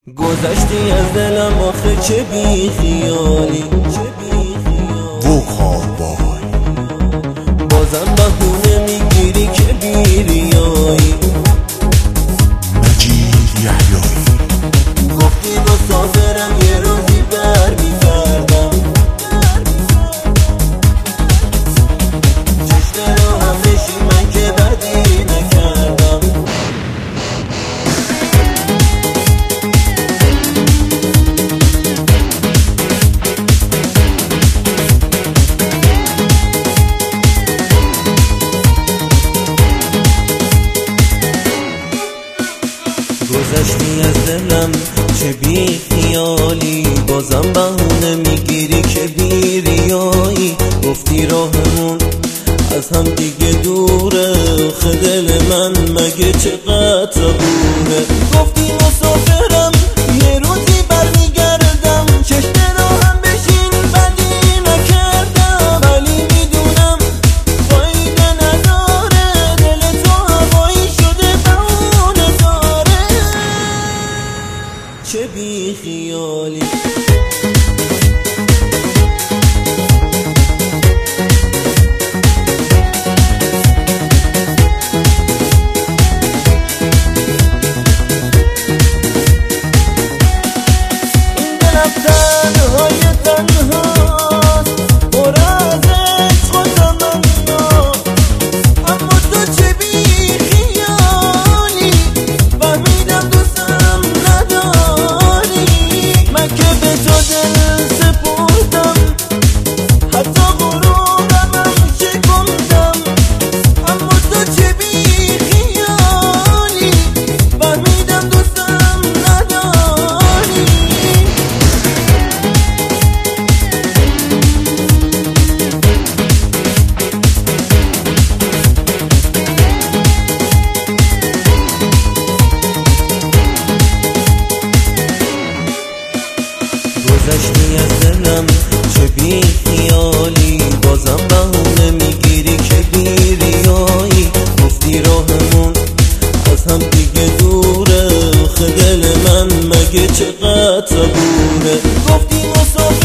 گذشتی از دلم آخه چه بی خیالی وکال بای بازم بهونه میگیری که بیریایی مجید یحیایی گفتی مسافرم یه روزی برمیگردم چشم رو هم بشی من که بدی نکردم گذشتی از دلم چه بی خیالی بازم بهونه میگیری که بیریایی گفتی راهمون از هم دیگه دوره آخه دل من مگه چقدر صبوره گفتی مسافرم یه روزی برمیگردم چشم راهم بشین بدی نکردم ولی میدونم فایده نداره دل تو هوایی شده بهونه داره چه بی خیالی تنهای تنهاست پر از عشق و تمنا اما تو چه بی خیالی فهمیدم دوستم نداری من که به تو دل سپردم حتی غرورم هم شکندم اما تو چه بی خیالی فهمیدم دوستم نداری گذشتی از دلم چه بی خیالی بازم بهونه میگیری که بیریایی گفتی راهمون از هم دیگه دوره آخه دل من مگه چقدر صبوره گفتی مسافرم